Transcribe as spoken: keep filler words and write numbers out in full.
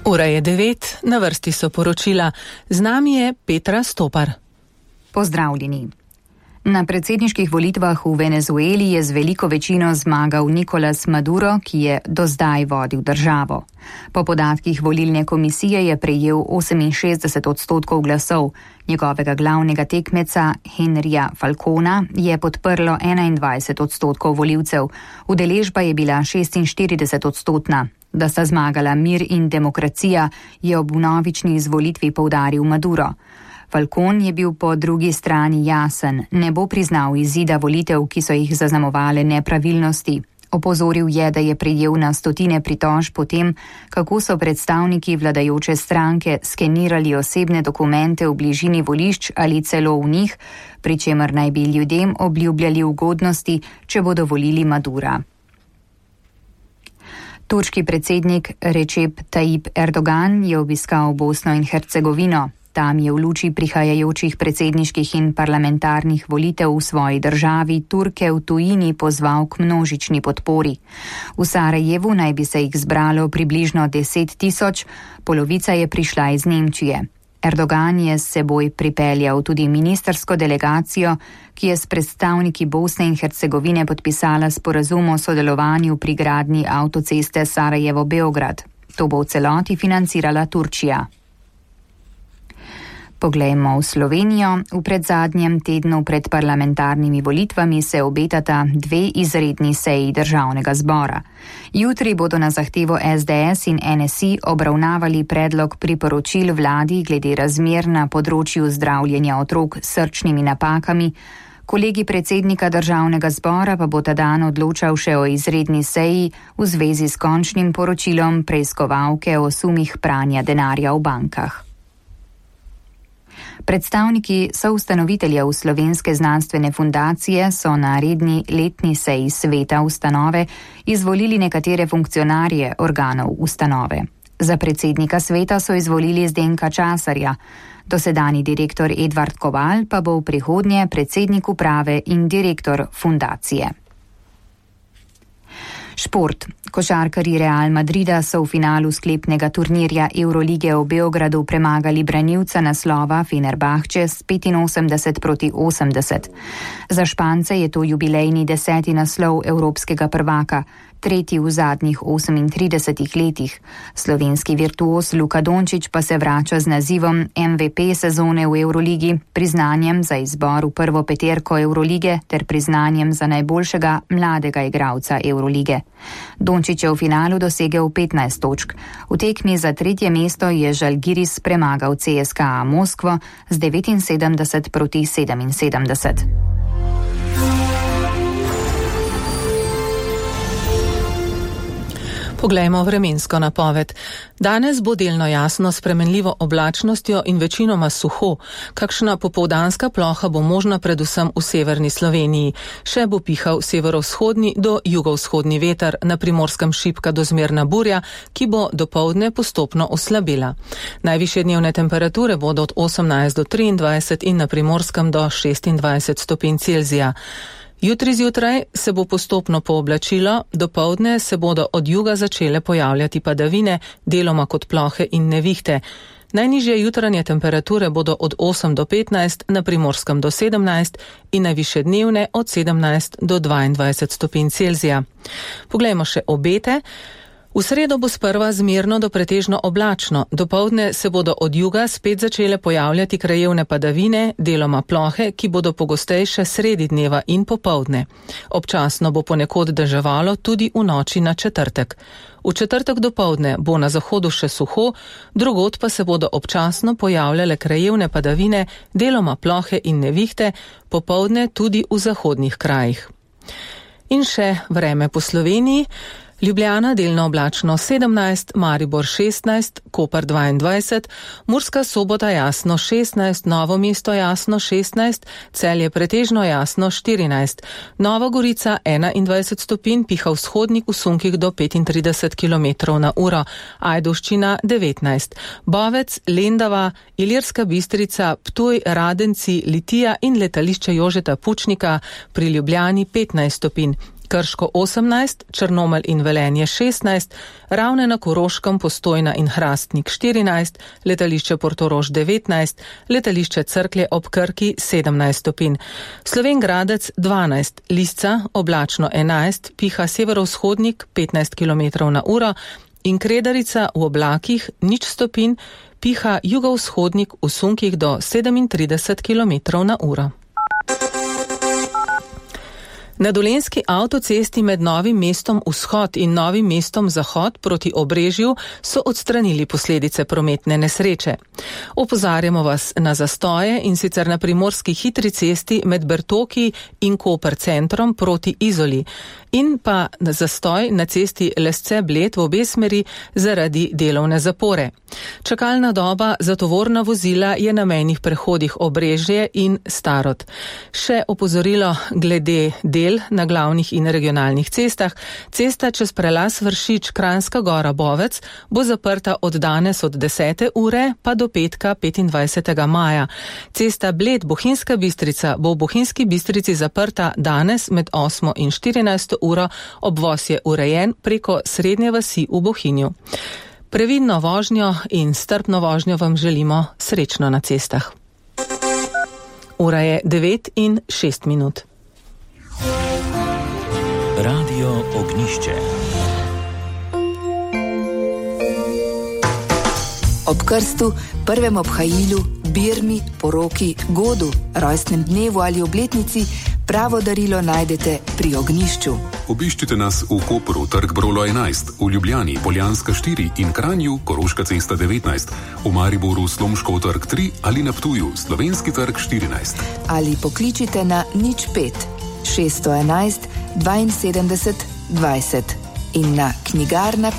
Ura je devet, na vrsti so poročila. Z nami je Petra Stopar. Pozdravljeni. Na predsedniških volitvah v Venezueli je z veliko večino zmagal Nicolás Maduro, ki je do zdaj vodil državo. Po podatkih volilne komisije je prejel oseminšestdeset odstotkov glasov. Njegovega glavnega tekmeca Henrija Falcona je podprlo enaindvajset odstotkov volivcev. Udeležba je bila šestinštirideset odstotna. Da sta zmagala mir in demokracija, je ob vnovični izvolitvi poudaril Maduro. Falcon je bil po drugi strani jasen, ne bo priznal izida volitev, ki so jih zaznamovale nepravilnosti. Opozoril je, da je prejel na stotine pritožb po tem, kako so predstavniki vladajoče stranke skenirali osebne dokumente v bližini volišč ali celo v njih, pri čemer naj bi ljudem obljubljali ugodnosti, če bodo volili Madura. Turški predsednik Recep Tayyip Erdogan je obiskal Bosno in Hercegovino. Tam je v luči prihajajočih predsedniških in parlamentarnih volitev v svoji državi Turke v tujini pozval k množični podpori. V Sarajevu naj bi se jih zbralo približno deset tisoč, polovica je prišla iz Nemčije. Erdogan je s seboj pripeljal tudi ministrsko delegacijo, ki je s predstavniki Bosne in Hercegovine podpisala sporazum o sodelovanju pri gradnji avtoceste Sarajevo-Beograd. To bo v celoti financirala Turčija. Poglejmo v Slovenijo. V predzadnjem tednu pred parlamentarnimi volitvami se obetata dve izredni seji državnega zbora. Jutri bodo na zahtevo es de es in en es i obravnavali predlog priporočil vladi glede razmer na področju zdravljenja otrok s srčnimi napakami. Kolegi predsednika državnega zbora pa bo ta dan odločal še o izredni seji v zvezi s končnim poročilom preiskovalke o sumih pranja denarja v bankah. Predstavniki soustanoviteljev Slovenske znanstvene fundacije so na redni letni seji sveta ustanove izvolili nekatere funkcionarje organov ustanove. Za predsednika sveta so izvolili Zdenka Časarja. Dosedanji direktor Edvard Koval pa bo v prihodnje predsednik uprave in direktor fundacije. Šport. Košarkarji Real Madrida so v finalu sklepnega turnirja Eurolige v Beogradu premagali branilca naslova Fenerbahče s petinosemdeset proti osemdeset. Za Špance je to jubilejni deseti naslov evropskega prvaka, tretji v zadnjih osemintridesetih letih. Slovenski virtuoz Luka Dončić pa se vrača z nazivom em ve pe sezone v Euroligi, priznanjem za izbor v prvo peterko Eurolige ter priznanjem za najboljšega mladega igralca Eurolige. Dončić je v finalu dosegel petnajst točk. V tekmi za tretje mesto je Žalgiris premagal ce es ka a Moskvo z devetinsedemdeset proti sedeminsedemdeset. Poglejmo vremensko napoved. Danes bo delno jasno s spremenljivo oblačnostjo in večinoma suho. Kakšna popoldanska ploha bo možna predvsem v severni Sloveniji. Še bo pihal severovzhodni do jugovzhodni veter, na Primorskem šibka do zmerna burja, ki bo dopoldne postopno oslabela. Najvišje dnevne temperature bodo od osemnajst do triindvajset in na Primorskem do šestindvajset stopinj Celzija. Jutri zjutraj se bo postopno pooblačilo, dopoldne se bodo od juga začele pojavljati padavine, deloma kot plohe in nevihte. Najnižje jutranje temperature bodo od osem do petnajst, na Primorskem do sedemnajst in najvišje dnevne od sedemnajst do dvaindvajset stopinj Celzija. Poglejmo še obete. V sredo bo sprva zmerno do pretežno oblačno, dopoldne se bodo od juga spet začele pojavljati krajevne padavine, deloma plohe, ki bodo pogostejše sredi dneva in popoldne. Občasno bo ponekod deževalo tudi v noči na četrtek. V četrtek dopoldne bo na zahodu še suho, drugod pa se bodo občasno pojavljale krajevne padavine, deloma plohe in nevihte, popoldne tudi v zahodnih krajih. In še vreme po Sloveniji. Ljubljana delno oblačno sedemnajst, Maribor šestnajst, Koper dvaindvajset, Murska Sobota jasno šestnajst, Novo mesto jasno šestnajst, Celje pretežno jasno štirinajst, Nova Gorica enaindvajset stopinj, piha vzhodnik v sunkih do petintrideset kilometrov na uro, Ajdovščina devetnajst, Bovec, Lendava, Ilirska Bistrica, Ptuj, Radenci, Litija in letališče Jožeta Pučnika pri Ljubljani petnajst stopinj. Krško osemnajst, Črnomelj in Velenje šestnajst, Ravne na Koroškem, Postojna in Hrastnik štirinajst, letališče Portorož devetnajst, letališče Cerklje ob Krki sedemnajst stopinj. Slovenj Gradec dvanajst, Lisca oblačno enajst, piha severovzhodnik petnajst kilometrov na uro in Kredarica v oblakih nič stopinj, piha jugovzhodnik v sunkih do sedemintrideset kilometrov na uro. Na dolenjski avtocesti med Novim mestom Vzhod in Novim mestom Zahod proti Obrežju so odstranili posledice prometne nesreče. Opozarjamo vas na zastoje in sicer na primorski hitri cesti med Bertoki in Koper centrom proti Izoli in pa na zastoj na cesti Lesce-Bled v obe smeri zaradi delovne zapore. Čakalna doba za tovorna vozila je na mejnih prehodih Obrežje in Starod. Še opozorilo glede del na glavnih in regionalnih cestah. Cesta čez prelaz Vršič Kranjska Gora Bovec bo zaprta od danes od desete ure pa do petka petindvajsetega maja. Cesta Bled Bohinjska Bistrica bo v Bohinjski Bistrici zaprta danes med osmo in štirinajsto uro, obvoz je urejen preko srednje vasi v Bohinju. Previdno vožnjo in strpno vožnjo vam želimo, srečno na cestah. Ura je devet in šest minut. Radio Ognjišče. Ob krstu, prvem obhajilu, birmi, poroki, godu, rojstnem dnevu ali obletnici pravo darilo najdete pri Ognjišču. Obiščite nas v Kopru, Trg Brolo enajst, v Ljubljani, Poljanska štiri in Kranju, Koroška cesta devetnajst, v Mariboru, Slomškov trg tri ali na Ptuju, Slovenski trg štirinajst. Ali pokličite na nič pet šeststo enajst dvainsedemdeset dvajset in na knjigarna